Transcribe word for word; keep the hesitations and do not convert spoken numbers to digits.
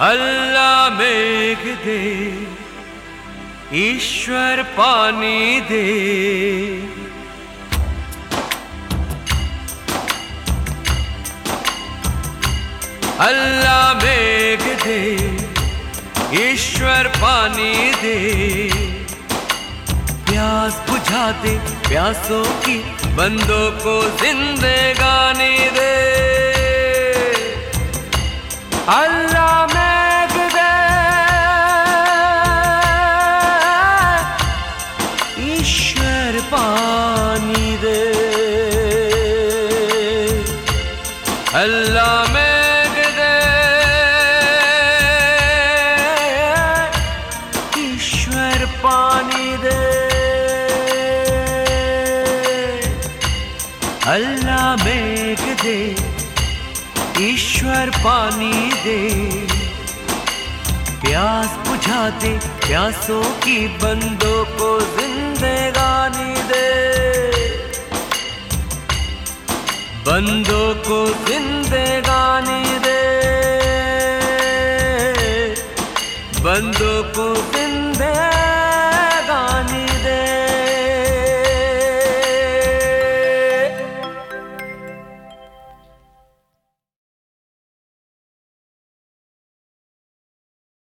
अल्लाह मेघ दे, ईश्वर पानी दे। अल्लाह मेघ दे, ईश्वर पानी दे। प्यास बुझा दे प्यासों की, बंदों को जिंदगानी दे। अल्लाह मेघ दे, ईश्वर पानी दे। अल्लाह मेघ दे, ईश्वर पानी दे। अल्लाह मेघ दे, ईश्वर पानी दे। प्यास बुझा दे प्यासों की, बंदों को जिंदगानी दे। बंदों को जिंदगानी दे। बंदों को जिंदगानी